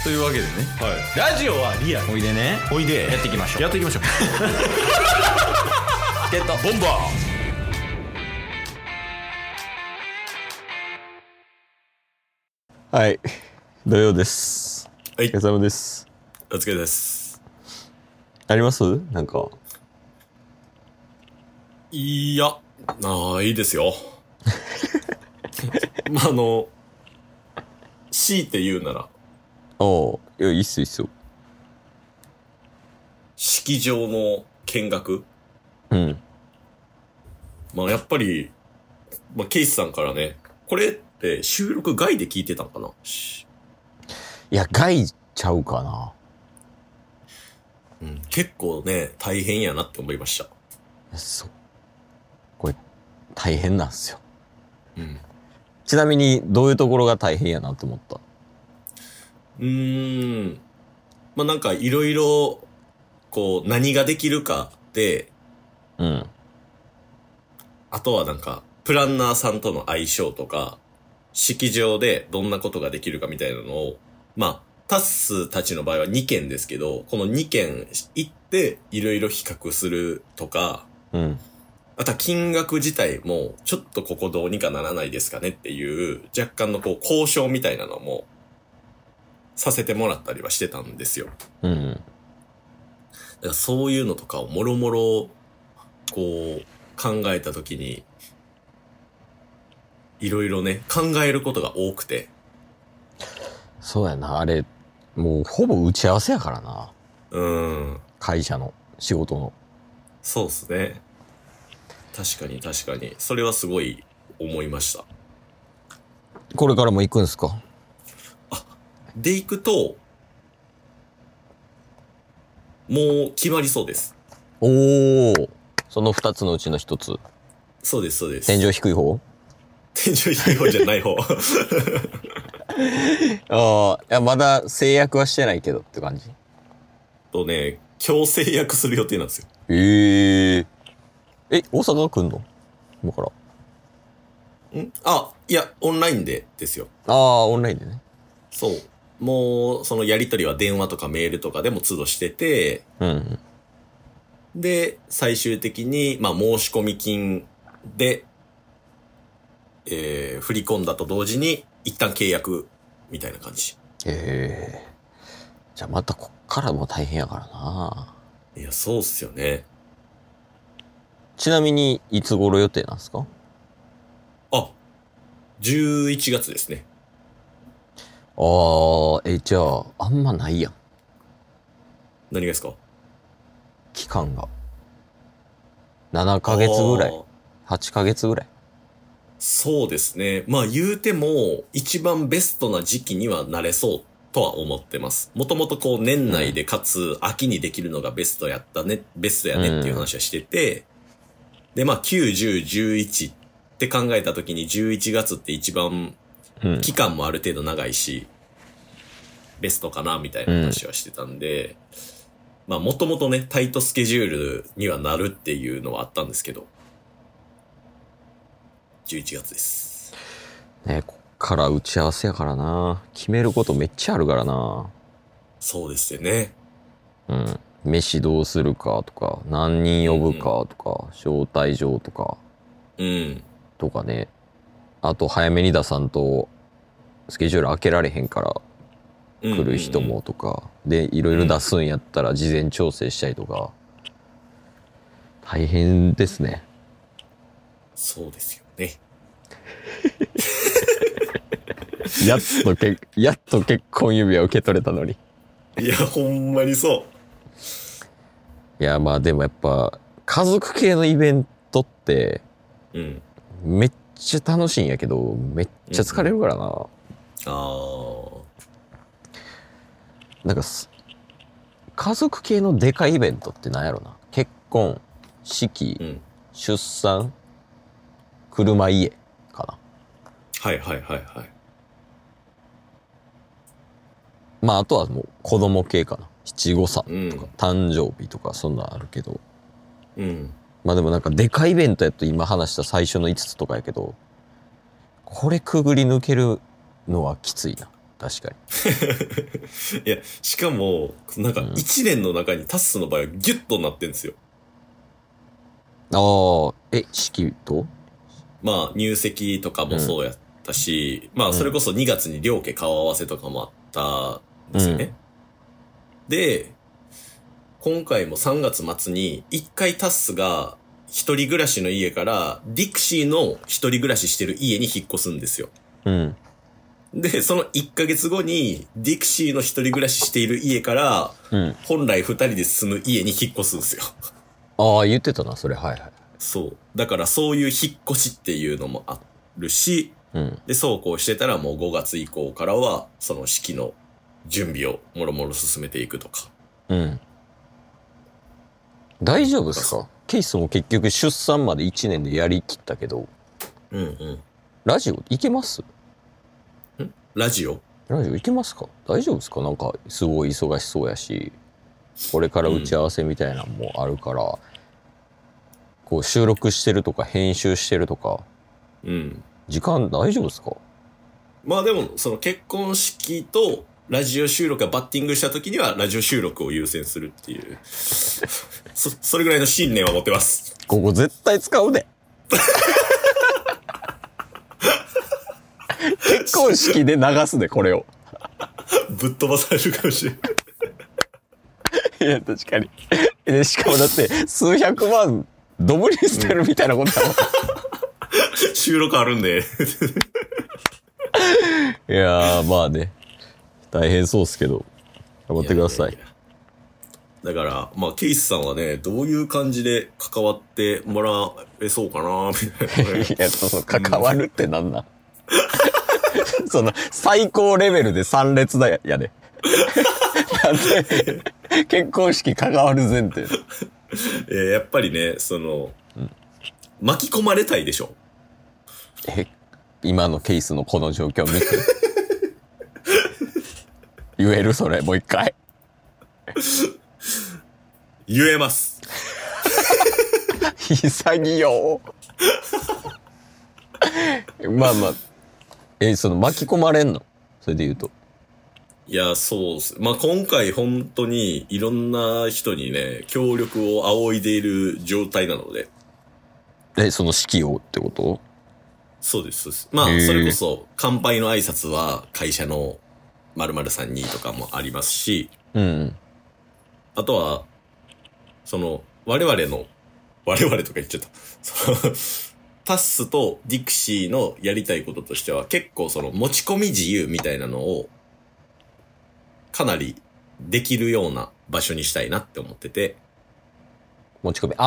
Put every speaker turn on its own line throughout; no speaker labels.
というわけでね、
はい、ラジオはリアル。
おいでね、
おいで
やっていきましょう。
やっていきましょう
ゲット
ボンバ
ー。はい、土曜です。
はい、
お疲れ様です。
お疲れです。
あります？なんか。
いや、いいですよ。まあ強いて言うなら、
いや、いいっすよ、いいっすよ。
式場の見学。
うん。
まあやっぱり、ケイスさんからね、これって収録外で聞いてたんかな。
いや、害ちゃうかな。
うん、結構ね、大変やなって思いました。
そう。これ、大変なんすよ。
うん。
ちなみに、どういうところが大変やなと思った？
なんかいろいろ、こう、何ができるかで、
うん。
あとはなんか、プランナーさんとの相性とか、式場でどんなことができるかみたいなのを、タッスたちの場合は2件ですけど、この2件行っていろいろ比較するとか、
うん。
あとは金額自体も、ちょっとここどうにかならないですかねっていう、若干のこう、交渉みたいなのも、させてもらったりはしてたんですよ。
うん。
だからそういうのとかをもろもろ、こう、考えたときに、いろいろね、考えることが多くて。
そうやな、あれ、もう、ほぼ打ち合わせやからな。会社の、仕事の。
そうっすね。確かに確かに。それはすごい思いました。
これからも行くんすか？
で行くと、もう決まりそうです。
おー。その2つのうちの1つ。
そうです、そうです。
天井低い方？
天井低い方じゃない方。
ああ、いや、まだ制約はしてないけどって感じ。
とね、今日制約する予定なんですよ。
大阪来んの？今から。
いや、オンラインでですよ。
ああ、オンラインでね。
そう。もう、そのやりとりは電話とかメールとかでも都度してて、
うん。
で、最終的に、申し込み金で、振り込んだと同時に、一旦契約、みたいな感じ。
じゃあまたこっからも大変やからな。
いや、そうっすよね。
ちなみに、いつ頃予定なんですか
？11月ですね。
じゃあ、あんまないやん。
何がですか？
期間が。7ヶ月ぐらい。8ヶ月ぐらい。
そうですね。言うても、一番ベストな時期にはなれそうとは思ってます。もともとこう年内でかつ秋にできるのがベストやねっていう話はしてて、で、9、10、11って考えた時に11月って一番期間もある程度長いし、ベストかなみたいな話はしてたんで、もともとね、タイトスケジュールにはなるっていうのはあったんですけど、11月です。
ね、こっから打ち合わせやからな。決めることめっちゃあるからな。
そうですよね。
うん。飯どうするかとか、何人呼ぶかとか、招待状とか。とかね。あと早めに出さんと、スケジュール開けられへんから来る人もとか。で、いろいろ出すんやったら事前調整したりとか。大変ですね。
そうですよね。
やっと結婚指輪受け取れたのに。
いや、ほんまにそう。
いや、でもやっぱ、家族系のイベントって、めっちゃ楽しいんやけど、めっちゃ疲れるからな。なんか、家族系のでかいイベントってなんやろな。結婚、式、出産、車家かな。
はいはいはいはい。
あとはもう子供系かな。七五三とか、誕生日とかそんなんあるけど。でもなんかでかいイベントやと今話した最初の5つとかやけど、これくぐり抜けるのはきついな。 確か
に。いや、しかも、なんか1年の中にタスの場合はギュッとなってんですよ。
式と
まあ、入籍とかもそうやったし、まあ、それこそ2月に両家顔合わせとかもあったんですよね。で、今回も3月末に、一回タスが一人暮らしの家から、ディクシーの一人暮らししてる家に引っ越すんですよ。で、その1ヶ月後に、ディクシーの一人暮らししている家から、本来2人で住む家に引っ越すんですよ。
言ってたな、それ。はいはい。
そう。だからそういう引っ越しっていうのもあるし、で、そうこうしてたらもう5月以降からは、その式の準備をもろもろ進めていくとか。
大丈夫ですか？ケイスも結局出産まで1年でやりきったけど。ラジオいけます？
ラジオ
いけますか？大丈夫ですか？なんかすごい忙しそうやし、これから打ち合わせみたいなのもあるから、こう収録してるとか編集してるとか、時間大丈夫ですか？
まあでも、その結婚式とラジオ収録がバッティングした時にはラジオ収録を優先するっていう、それぐらいの信念は持ってます。
ここ絶対使うで。結婚式で流すで、これを。
ぶっ飛ばされるかもしれない。
いや、確かに。で、しかもだって、数百万、ドブに捨てるみたいなことだもん。
収録あるんで。
いやー、まあね。大変そうっすけど、頑張ってください。
だから、まあ、ケイスさんはね、どういう感じで関わってもらえそうかな、みたいな。
いや、関わるってなんなんその、最高レベルで3列だやで。なんで、結婚式関わる前提。
やっぱりね、巻き込まれたいでしょ。
今のケースのこの状況見て。言えるそれ、もう一回。
言えます。
潔。まあまあ。巻き込まれんの？それで言うと。
いや、そうっす。まあ、今回本当にいろんな人にね、協力を仰いでいる状態なので。
その式をってこと？
そうです。まあ、それこそ、乾杯の挨拶は会社の〇〇さんにとかもありますし、あとは、我々とか言っちゃった。タッスとディクシーのやりたいこととしては、結構持ち込み自由みたいなのを、かなりできるような場所にしたいなって思ってて。
持ち込み。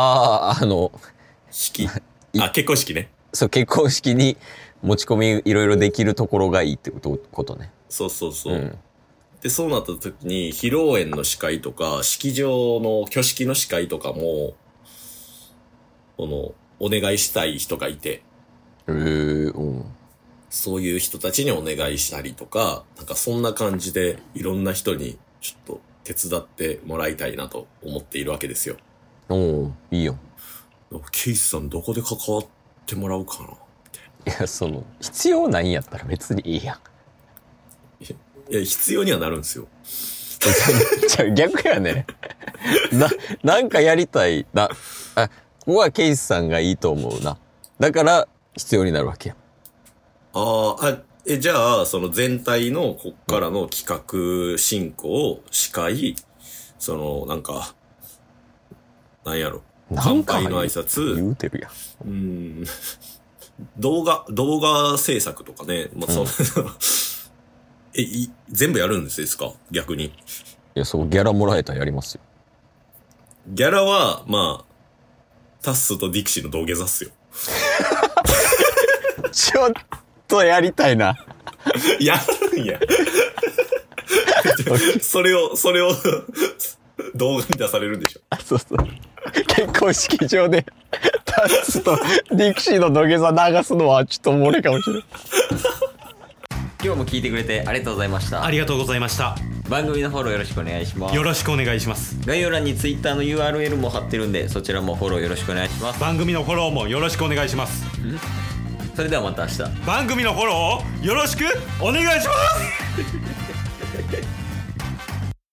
式。結婚式ね。
そう、結婚式に持ち込みいろいろできるところがいいってことね。
そう。で、そうなった時に、披露宴の司会とか、式場の挙式の司会とかも、お願いしたい人がいて。そういう人たちにお願いしたりとか、なんかそんな感じで、いろんな人にちょっと手伝ってもらいたいなと思っているわけですよ。
いいよ。
ケイスさんどこで関わってもらうかなみ
たいな。いや、必要ないんやったら別にいいやん。
いや、必要にはなるんですよ。
じゃあ逆やね。なんかやりたいな。ここはケイスさんがいいと思うな。だから必要になるわけや。
じゃあ、全体のこっからの企画進行、司会、なんやろ。乾杯の挨拶。
言うてるや
ん。動画制作とかね。まあ、全部やるんですか逆に。
いや、ギャラもらえたらやりますよ。
ギャラは、まあ、タッスとディクシーの土下座っすよ。
ちょっとやりたいな。
やるんや。それを動画に出されるんでしょ。
そう。結婚式場でタッスとディクシーの土下座流すのはちょっと漏れかもしれない。今日も聞いてくれてありがとうございました。
ありがとうございました。
番組のフォローよろしくお願いします。
よろしくお願いします。
概要欄に Twitter の URL も貼ってるんで、そちらもフォローよろしくお願いします。
番組のフォローもよろしくお願いします。
それではまた明日。
番組のフォローをよろしくお願いします